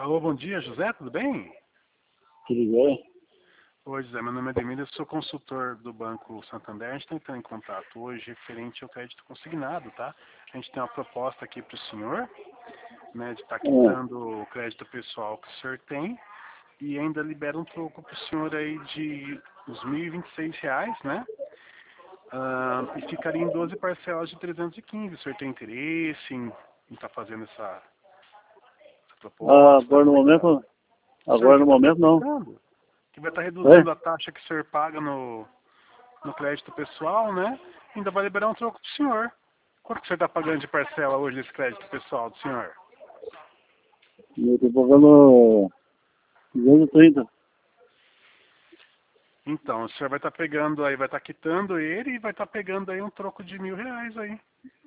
Alô, bom dia, José, tudo bem? Tudo bem? Oi, José, meu nome é Ademir, eu sou consultor do Banco Santander. A gente está entrando em contato hoje referente ao crédito consignado, tá? A gente tem uma proposta aqui para o senhor, né, de estar quitando o crédito pessoal que o senhor tem e ainda libera um troco para o senhor aí de uns R$ 1.026, né? E ficaria em 12 parcelas de 315. O senhor tem interesse em estar fazendo essa proposta? Agora no Como é que tá? momento, O senhor agora quer no estar momento não. reduzindo? Que vai estar É? reduzindo a taxa que o senhor paga no crédito pessoal, né? Ainda vai liberar um troco pro senhor. Quanto que o senhor está pagando de parcela hoje desse crédito pessoal do senhor? Eu estou pagando 230. Então, o senhor vai estar pegando aí, vai estar quitando ele e vai estar pegando aí um troco de R$ 1.000 aí.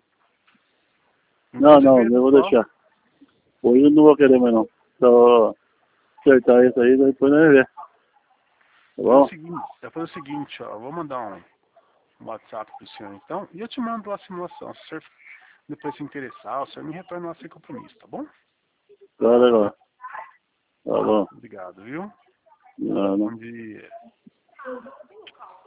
Em Não, 12 não, eu vezes vou só. deixar. Hoje eu não vou querer mais não. Só acertar isso aí, depois nós ver. Tá bom? Eu vou fazer o seguinte, ó, eu vou mandar um WhatsApp pro senhor então, e eu te mando lá a simulação. Se o senhor depois se interessar, o senhor me retorna lá sem compromisso, tá bom? Tá legal. Tá bom. Obrigado, viu? Não, não. Bom dia.